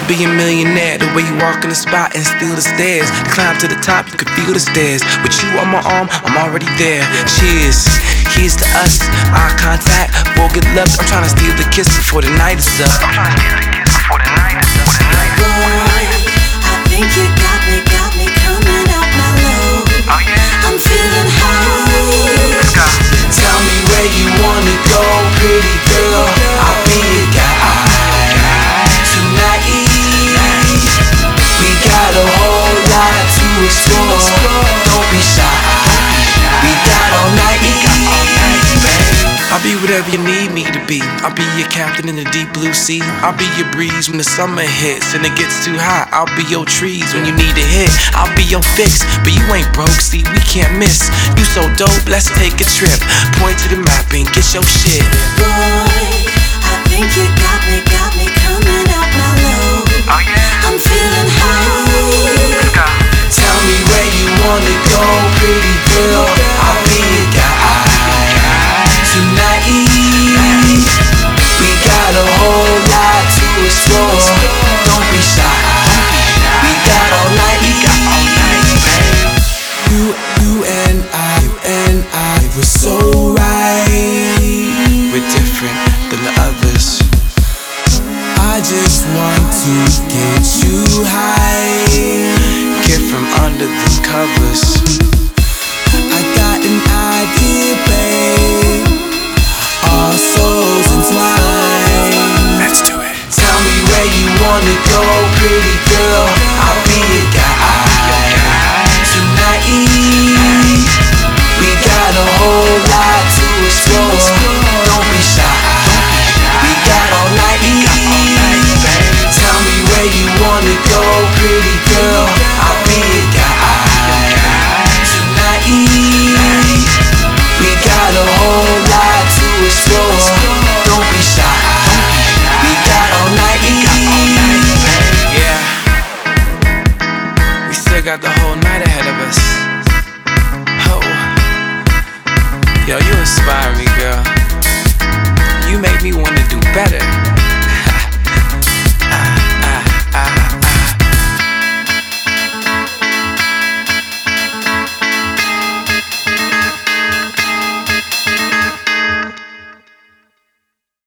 be a millionaire. The way you walk in the spot and steal the stairs. Climb to the top, you can feel the stairs. With you on my arm, I'm already there. Cheers, here's to us. Eye contact, for good luck. I'm trying to steal the kiss before the night is up. Boy, I think you got me coming out my low. Oh yeah? I'm feeling high. Let's go. Tell me where you wanna go, pretty girl. I'll be your guide tonight. We got a whole lot to explore. Don't be shy. We got all night. I'll be whatever you need me to be. I'll be your captain in the deep blue sea. I'll be your breeze when the summer hits and it gets too hot. I'll be your trees when you need a hit. I'll be your fix, but you ain't broke, see, we can't miss. You so dope, let's take a trip. Point to the map and get your shit. Boy, I think you got me coming out my low. Oh yeah? I'm feeling high. Let's go. Tell me where you wanna go, pretty girl. I'll be your guide tonight. We got a whole lot to explore. Don't be shy. We got all night. You and I were so right. We're different than the others. I just want to get you high. Get from under the covers. I got an idea, babe. Our souls entwined. Let's do it. Tell me where you wanna go, pretty girl. I'll be your guide tonight. We got a whole lot to explore. Don't be shy. We got all night. Tell me where you wanna go, pretty girl. I'll be your guide tonight. We got a whole lot to explore. Don't be shy. We got all night. Yeah. We still got the whole night ahead of us. Oh. Yo, you inspire me, girl. You make me wanna do better.